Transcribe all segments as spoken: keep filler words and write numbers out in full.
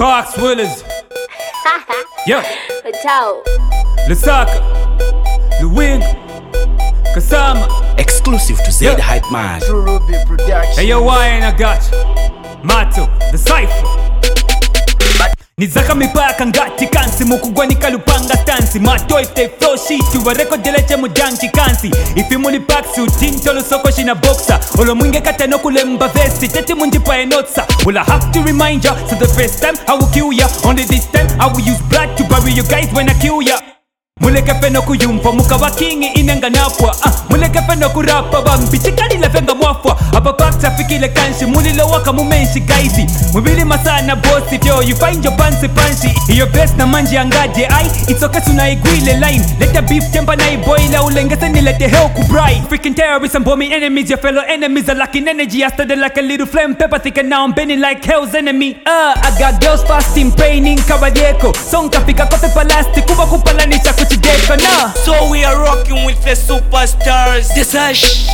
Fox Willis. Yeah. Ciao. Lusaka. Luwing. Kasama. Exclusive to Zay the Hype Man. Hey yo, wine I got you. Mato, the Cypher. Nizaka mipaka ngati kansi mukugwa nikalupanga stansi Mato ifte flow shit uwa reko deleche mujanki kansi Ifi muli paksi utinto lusoko shina boxa Olo mwinge kateno kule mbavesi teti mundipa enotsa Well I have to remind ya, so the first time I will kill ya Only this time I will use blood to bury you guys when I kill ya Muleke feno kuyumpa muka wa kingi inenga napwa uh, Muleke feno kurapa bambi chikali lefenga mwafwa Apa pakta fikile kanshi mulilo waka mumenshi gaizi Mwibili masana bossy yo you find your pansi panshi Iyo best na manji angaje ay It's okay tunaigwile line Let the beef tempa na iboila ulengese nilete hell kubrai Freaking terrorists and bombing enemies Your fellow enemies are lacking energy I started like a little flame pepper thick and now I'm bending like hell's enemy uh, I got girls fasting praying kabadieko Song kafika kote palasti kuba kupalani chaku So we are rocking with the superstars. This is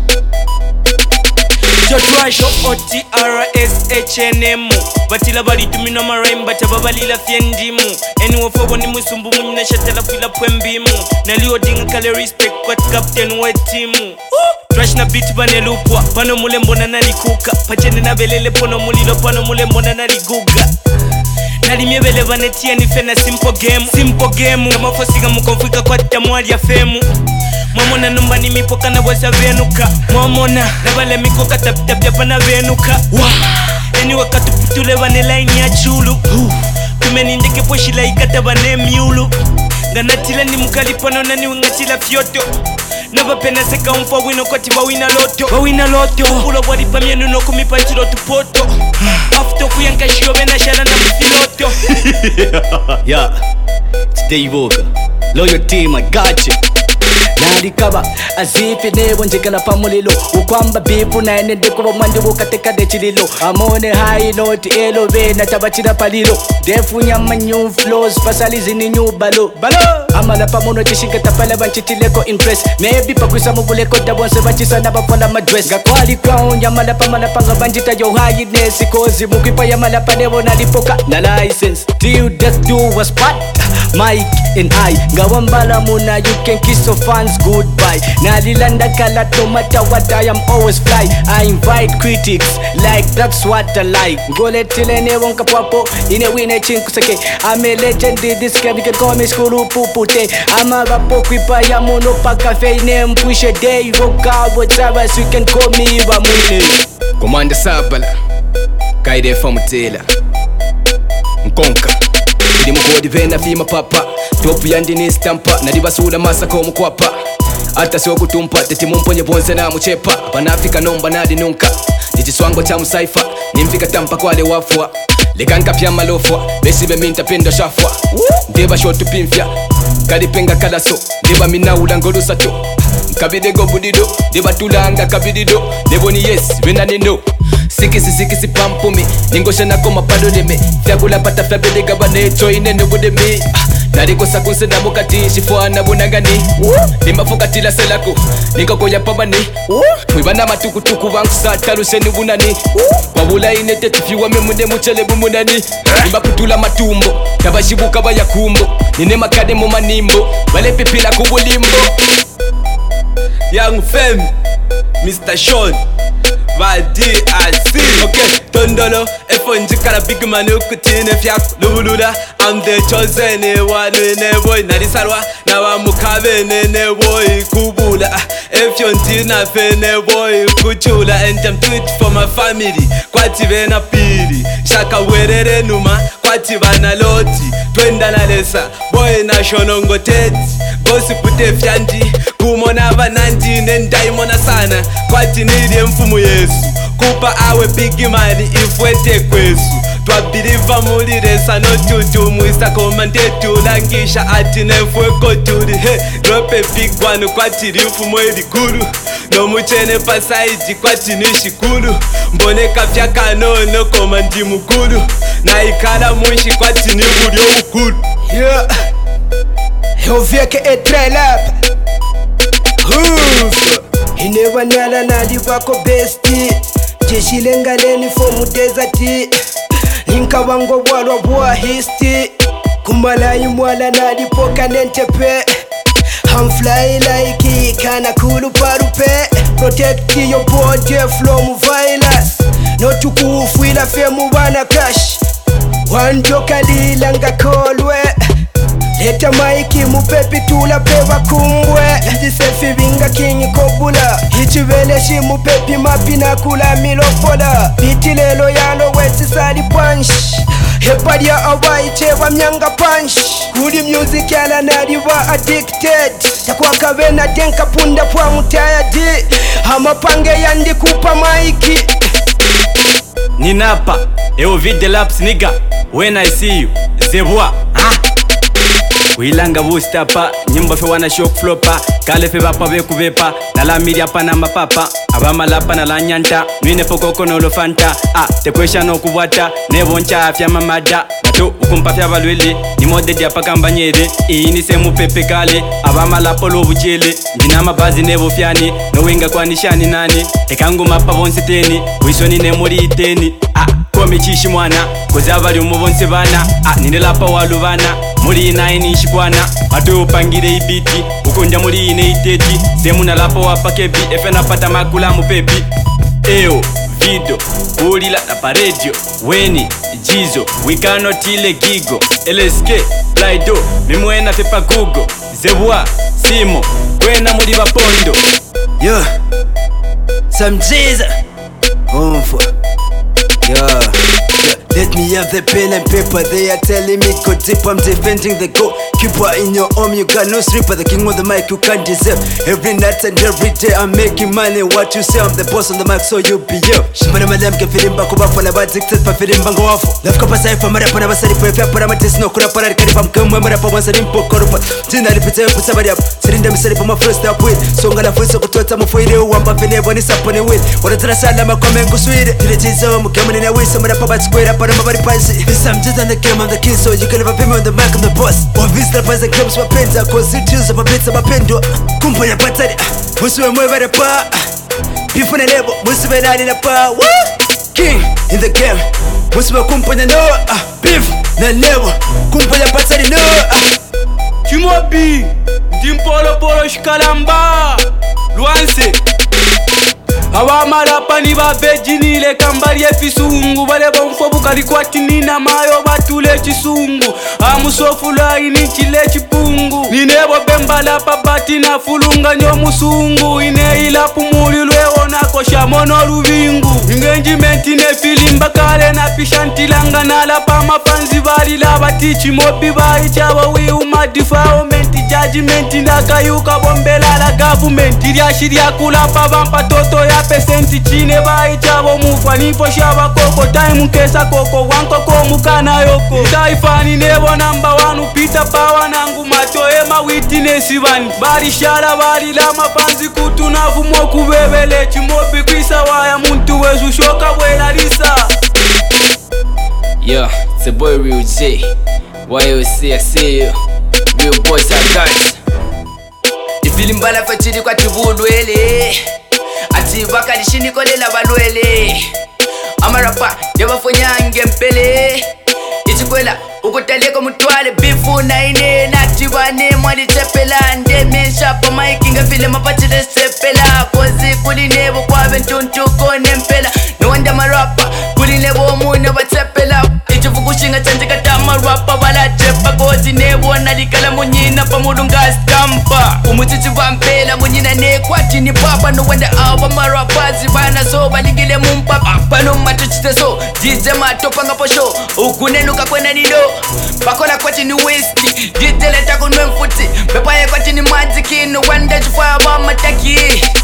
Jotrash O T R S H N M. Batila bali tumina marime bataba balila fiendimu. Anyway for one musumbu munyina shatala fila pwembimu. Naliyo dinga kale respect kwa captain wa timu. Trash na beat banelupwa pano mule mbona nalikuka. Pachende na belele pono mulilo pano mule mbona naliguga. Nali miebele vanetia ni fena simple game Simple game Kama fosiga mkonfika kwa tamuali ya femu Mwamona numba ni mipoka na wasa venuka Mwamona na wale mikoka tapitapia pana venuka Eni wakatu putule wane line ya chulu Tumeni ndeke poshila ikata wane miulu Ganatila ni mkali pano na ni ungatila fioto Nava pena seka umfa wino kwa tiba wina loto Wawina loto Ula wadi pamienu no kumipanchilo tupoto After kuyanka shio vena shara na mfiloto Yeah, stay vocal. Loyal team, I got you. Narikaba azifi nebo njikana pamulilo ukwamba bipu na ene dekoro mandi wukateka de chililo amone high note elo vena tabachira palilo defu nyama new flows fasalizi ni new balo balo amala pamono chishinga tapala banchitileko impress maybe pakwisa muguleko dabonse bachisa na bafola madress gakwali crown yamala pamala panga banjita yo highness kozi mukipa yamala panevo na lipoka na license till death do was part Mike and I Gawambala muna you can kiss your fans goodbye Nalilanda kala no matter what I am always fly I invite critics like that's what I like Gole tilene wonka papo ine wine chinkusake I'm a legend in this game you can call me skulu pupute I'm a rapo kwipa ya mono paka feine mpwishe day Voka whatever so you can call me Bamwine Komanda Sabala Kaide famutela Nkonka Ndi mukodi vena fima papa Topu yandi ni stampa Nadi basula masaka omukwapa Ata siwa kutumpa Teti mumponye bonze na muchepa Panafika nomba nadi nunka Jijiswango cha musaifa Nimfika tampa kwa le wafua Lekanka pia malofwa Besibe minta pendo shafwa Ndeba shotu pimfya Kadipenga kalaso Ndeba minaula ngolu sato Kabidego budido Ndeba tulanga kabidido Nebo ni yes Wena ni no Sikisi sikisi pampumi Ningosha na koma padoleme Fyakula pata fyabelega banecho inene budemi Nariko sakunse na mukati Shifua na bunagani Nima fukatila selako Nika koya pabani Mwibana matukutuku wangu sataluse nubunani Wabula inete tufiwa memune muchele bumunani Nima putula matumbo Tabashibuka baya kumbo Nine makade mu manimbo Wale pipila kubulimbo Young Femme Mister Sean Vadi Asi Okay, Tondolo Efo njikala big man ukutine fyak Lubulula I'm the chosen one ne boy Narisalwa na wa mukabe ne boy Kubula Efyo ntina fe ne boy Kuchula and I'm do it for my family Kwati vena pili Shaka werere numa Kwati vana loti Twenda na lesa Boy na shonongo teti Gosi pute fyandi Kumona vanandi Nendaimona sana Kwati nili mfumu Yesu Kupa awe big money ifwete kwesu Twabiliva muli resa no tutu Mwisa komandetu langisha ati nefwe koturi He, drop a big one kwati rifu mweli kuru No muchene pasaiti kwati nishikuru Mbone kafya kanono komandi mukuru Na ikala mwishi kwati niburi mukuru Yeah Eu vi que é trailer Inewa nyala nadi wako besti Jeshi lenga leni fomu desert Ninkabango bwalwa bwa histi Kumalayi mwala nalipoka nentepe I'm fly like kana kulu parupe Protect your body from violence Not to kufwila fe mubana crash Wanjoka lilanga kolwe Leta maiki mupepi tula peva kumbwe Ijisefi vinga kingi kobula Ichivele shi mupepi mapina kula milopola Biti lelo yalo wesi sali punch Hepadia awa ichewa mnyanga punch Kuli music yala nadiwa addicted Takwa kavena denka punda pwa mutayadi Hama pange yandi kupa maiki Ninapa, eu vi the laps nigga. When I see you, Zebwa, ah. Wilanga bustapa, nyimba fe wana shock flopa. Kale fe bapa be kubepa, na la media pana mapapa. Abama lapa na la nyanta, nwine pokoko no lofanta. Ah, te kwesha no kubwata, nebo ncha afya mamada. Mato ukumpa fya balwele, ni mode dia pakamba nyere. Ini se mupepe kale, abama lapa lo buchele. Njina mabazi nebo fyani, no winga kwa nishani nani. Ekangu mapa bonse teni, wisoni ne mori iteni. Ah, kome chishi mwana, koza bali umubonse bana. Ah, nine lapa walu bana, muri ina ini shikwana. Mato upangire ibiti, ukonja muri ine iteti. Semu na lapa wapa kebi, efe na pata makula mupepi. Eo, video, ulila na paredio. Weni, jizo, we cannot ile gigo. L S K, Plaido, mimwena fepa Google. Zebwa, Simo, wena muri bapondo. Yo, some Jesus Home for Yo, yo, let me have the pen and paper. They are telling me go deep, I'm defending the goal. Keeper in your arm, you got no stripper. The king of the mic, you can't deserve. Every night and every day I'm making money. What you say, I'm the boss on the mic, so you be yo. Shimana madam ke filim bako bafo na bad dictate pa filim bango wafo. Love kapa saifa mara pana basari po efya para matis no kura para rikari pam kamwe mara pa wansa nimpo korupa. Tina lipite yo pusa bari up. Sirinda misari pa ma first up with. Songa la fuiso kutuata mufuire uwamba vene wani sapone with. Wana tana sala makome nkuswire. Tile chizo mukama nina wisa mara pa bat square para mabari pansi. This I'm just on the game, I'm the king, so you can never pay me on the mic, I'm the boss. Obvious the price and comes my penta, cause it is my pizza, my pendo. Kumpa ya patari, musuwe mwe vare pa. Beef on the label, musuwe nani na pa. King in the game, musuwe kumpa ya no. Beef na label, kumpa ya patari no. Kimobi, Dimpolo Polo Shikalamba, Luanse. Awa marapa ni babeji nile kambari efisungu. Bale bonfo bukari kwa tinina mayo batule chisungu. Amusofu lai ni chile chipungu. Ninebo bemba la papati na fulunga nyo musungu. Ine ila pumuli lweo na kosha mono ruvingu. Engagement ne filimba kale na pishantilanga na la pa mafanzi bali la batichi mobi bai chawa we umadifaument judgment na kayuka bombela la government. Iria shiria kula pa bampa toto ya pesenti chine bai chavo mufa nipo shaba koko time kesa koko wanko komu kana yoko taifani nebo namba wanu pita pawa nangu macho ema witness bani bari shara bari la mapanzi kutunavu moku bebele chimopi kwisa waya muntu wezu shoka bwela lisa. Yeah, it's a boy Real J. Y O C, I see you. Real boys are guys. Ifilimbala fachiri kwa tibulwele. Ati baka lishini kole la balwele. Amarapa, yaba fonyange mpele. Ichikwela, ukutaleko mutwale. Bifu na ine, natibane mwali chepela. Nde mensha pa maikinga file mapachile sepela. Kozi kulinebo kwa bentuntu kone mpela. No wonder marapa, kulinebo mune watepela. Ichifukushinga chanje kata marapa wala chepa. Kozi nebo nalikala munyina pa mudunga stampa. Umuchichi vampela munyina nekwa chini papa. No wonder awa marapazi bana so baligile mumpapa. Pano matuchite so, jije matopanga po show. Ukunenuka kwena nido, pakola kwa chini whisky. Ditele tako nwe mfuti, pepa ye kwa chini majiki. No wonder jufaya mama taki.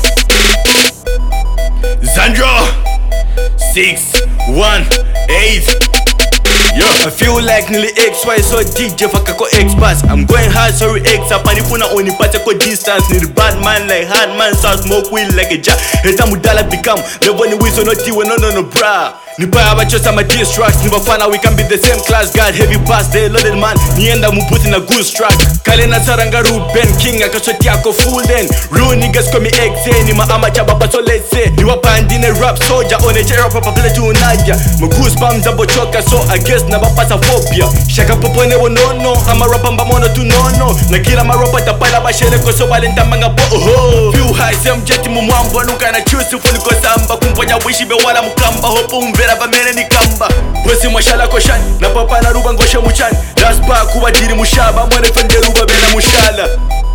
Zandro six one eight. Yo, I feel like nearly X Y so D J faka ko X pass. I'm going hard, sorry X up and ifuna only pate ko distance. Need bad man like hard man, so smoke weed like a jack. Heta mudala become the one who is not you, no no no bra. Nipaya bachosa my diss tracks Nibafana we can be the same class God heavy bass they loaded man Nienda muputi na goose track Kale na saranga Ruben King akashoti yako full then Real niggas call me X A Ni maama chaba paso let's say Niwa pandine rap soldier On a j-rap papa play to unaja My goosebumps abo choka So I guess na bapasa phobia Shaka popo newo no no Ama rapa mba mono tu no no Na kila marapa tapala bashele Koso balenta manga bo oh Few high sem jeti mumwambo Nuka na chusi funi ko samba Kumponya wishi be wala mukamba Hopo umvera bamene ni kamba Wesi mwashala koshani Na papa na ruba ngoshe muchani Raspa kuwa jiri mushaba Mwene fende ruba bena mushala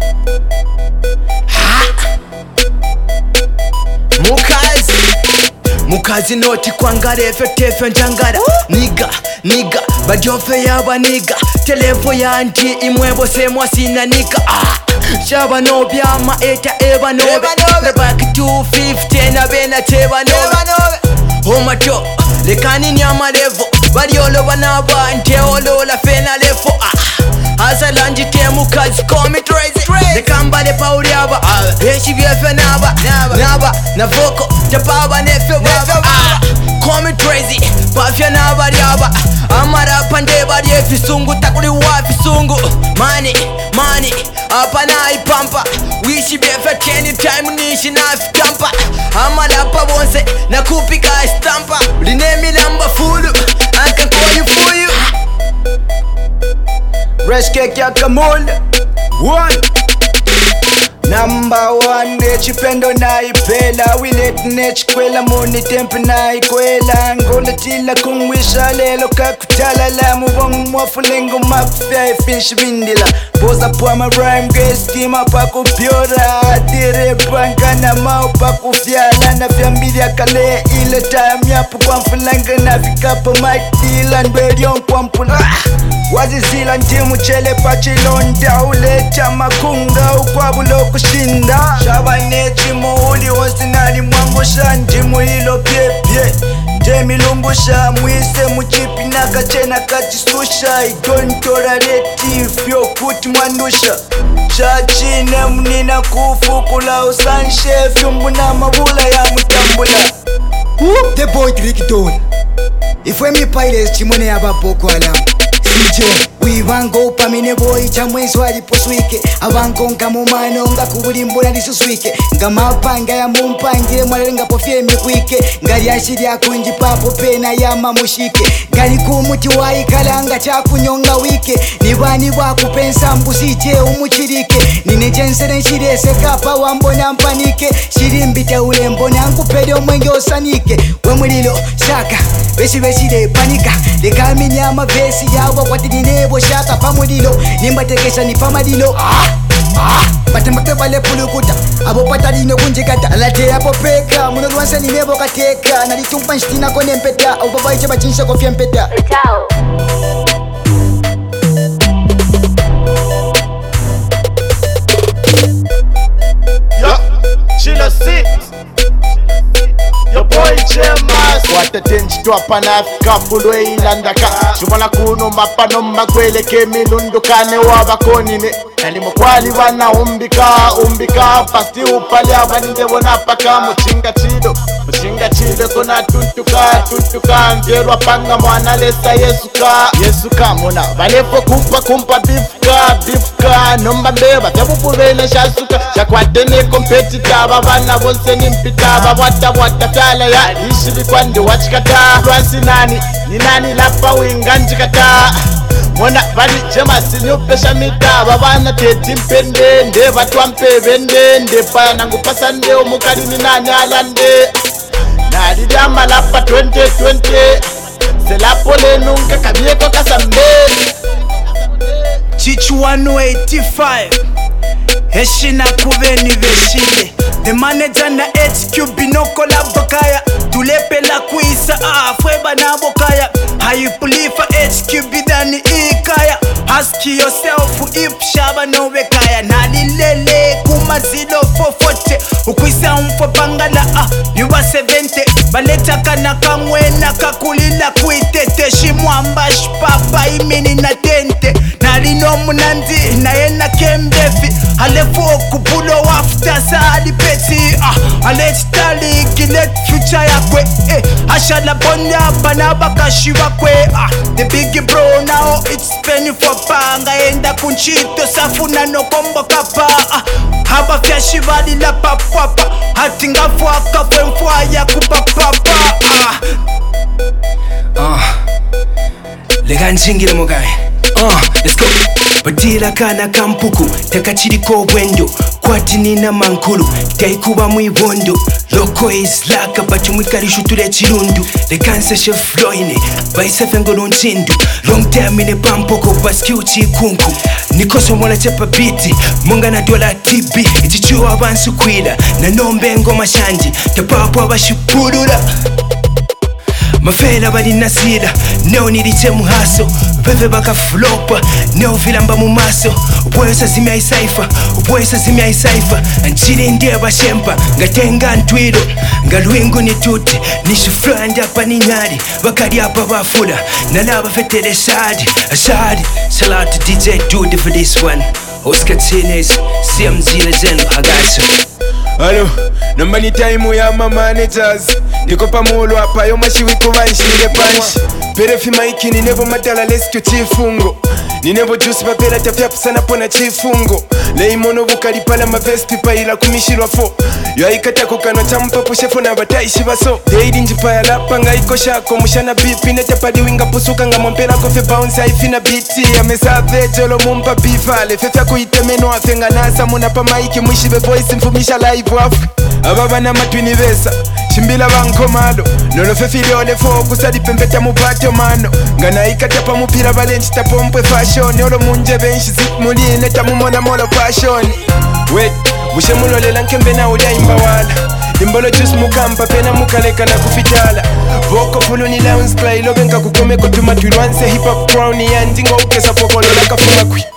Mukazi Mukazi noti kwangare efekte efe njangara Niga, niga, badyofe yaba niga Telefo yanti imwebo semwa sina niga ah. Shaba no byama eta eba nobe Back to fifty na bena teba nobe Homato, lekani nyama levo Badiolo banaba nte olola fena lefo ah. Asa lanji te mukazi call me Tracy Lekamba de pauli yaba Heshi biefe naba Naba, na voko, tapaba nefe baba ah. Call me Tracy, pafya naba yaba Amara pande badi efisungu Takuli wafisungu Money, money, apa na ipampa Wishi biefe keni time nishi na fitampa Amalapa bonse, na kupika estampa Linemi lamba fulu, I can call you for you Fresh cake ya kamunda One Number one de chipendo na ipela Winet nech kwela muni tempe na ikwela Ngona tila kungwisha lelo kakutala la Mubongu mwafulengu mafya ifinshi bindila Boza pwa ma rhyme guest kima pa kupiora Atire panka na mao pa kufyala Na fyambili ya kale ile time yapu kwa mfulanga Na fikapo mic dila nbelion kwa mpula Wazizila ntimu chele pachilonda Ulecha makunga ukwabulo kushinda Shaba nechi muuli osinani mwangusha Ndimu hilo pye pye Ndemi lumbusha mwise muchipi na kachena kachisusha Igontora reti fyo kuti mwandusha Chachine mnina kufukula usanshe Fyumbu na mabula ya mutambula Whoop the boy Trickton Ifwe mi pirates chimone yaba Boko Haram C J Wivango pamine boy chamwenzi waliposwike Avango nga mumano nga kubulimbula lisuswike Nga mapanga ya mumpangile mwalelenga pofye mikwike Ngali ashiri akunji papo pena ya mamushike Ngali kumuti waikalanga chakunyonga wike Nibani wakupensa mbusije umuchirike Nine jensere nshirese kapa wambona mpanike Shirimbite ulembo nankupede omwenge osanike Wemulilo shaka Besi besi de panika Leka minyama vesi yawa kwa tidinebo shaka pamulilo Nimbatekesha ni pamadilo ah, ah. Batembate bale pulukuta Abo patalino kunjikata Alate ya popeka Muno luansa ni nebo kateka Nalitumpa nshtina kone mpeta Au baba iche bachinsha kofia mpeta Ciao. Yo, Chilo sit Yo boy Jemas Watatenji tuapa na Afrika fulwe ilandaka Shumana kuno mapano magwele kemilundukane wabakonine Nalimo kwali wana umbika umbika Pasti upali abaninde wana paka Muchinga chido Muchinga chido kona tuntuka tuntuka Mvierwa panga mwana lesa yesuka Yesuka mona Valefo kumpa kumpa bifka bifka Nomba mbeba Tabupuvele shasuka Shakwatene kompetita Babana bonse nimpita Babwata wata fyala ya Ishi bikwande wachikata Lwansi nani Ni nani lapa winganjikata Mwana bali Jemas nyupesha mita Babana teti mpende Nde batwa mpevende Nde pa nangu pasande Omukali ni nani alande Nalidi amalapa twenty twenty Selapo le nunga kabieko kasambe Chichuano eighty-five Heshina kuveni veshile The manager na H Q binoko la bokaya Tulepela kuisa afweba na bokaya Hayupulifa H Q bidani ikaya Ask yourself if shaba no wekaya Nalilele kumazilo fofote Ukwisa umfo pangala ah Yuwa seventy Baleta kana kamwena kakulila kuitete Shimwamba shpapa imini na tente Nalino munandi na yena kembefi Alefu okupulo wafta sa alipeti ah Alechitali kilet future yakwe eh ashala bonya bana bakashiva kwe ah, the big bro now it's penny for panga enda kunchito safuna no kombo kapa ah, haba fyashivali la papapa hatinga fwaka fwemfwaya kupapapa ah. Ah, lega nchingile mugaye uh, let's go badila kana kampuku takachiriko obwendo kwati nina mankulu taikuba mwibondo loko is laka bachumwikarisha tule chirundu lekansa chef loine baisefe ngolo nchindu long time ine pampoko baski uchikunku nikoso mwana chepa biti munga na dola tibi ichichuwa abansu kwila na nombe ngoma shanji tapapo abashipulula mafela bali nasira neo niliche muhaso veve baka flopa neo vilamba mu maso ubwesa zimya isaifa ubwesa zimya isaifa nchini ndiye bashempa ngatenga ntwilo ngalwingu ni tuti nishuflandi hapa ni nyari bakari hapa bafula nalaba fetele shadi shadi shout out to D J Dude for this one Oscar Tines C M Z legend hagaso. Hello, namba ni time ya ma managers ndiko pamulo hapa yo mashiwi kubanshire punch perefi maiki ni nebo madala lesito chifungo ni nebo juice papera tafya sana pona chifungo leimono bukali pala ma vesti paila kumishirwa fo yo aikata kukano champa pushefo na bataishi baso deidi njipaya lapa ngaiko shako mushana bipi nete padi winga pusuka nga mompela kofe bounce haifina biti amesave jolo mumpa bifale fefya kuitemeno afenga nasa muna pa maiki mwishibe voice mfumisha live wafu ababa na matwini vesa shimbila bankomalo nono fefile ole fo kusadi pempeta mupato mano ngana ikata pa mupira balenchi tapompwe fashion olo munje benshi zip muline tamumona molo passion wait bushe mulolela nkembe na udaimba wala imbolo juice mukampa pena mukaleka na kufitala voko fulu ni lounge play lobenga kukome kutuma tuilwanse hip hop crown yandingo ukesa pokolo laka fuma kwi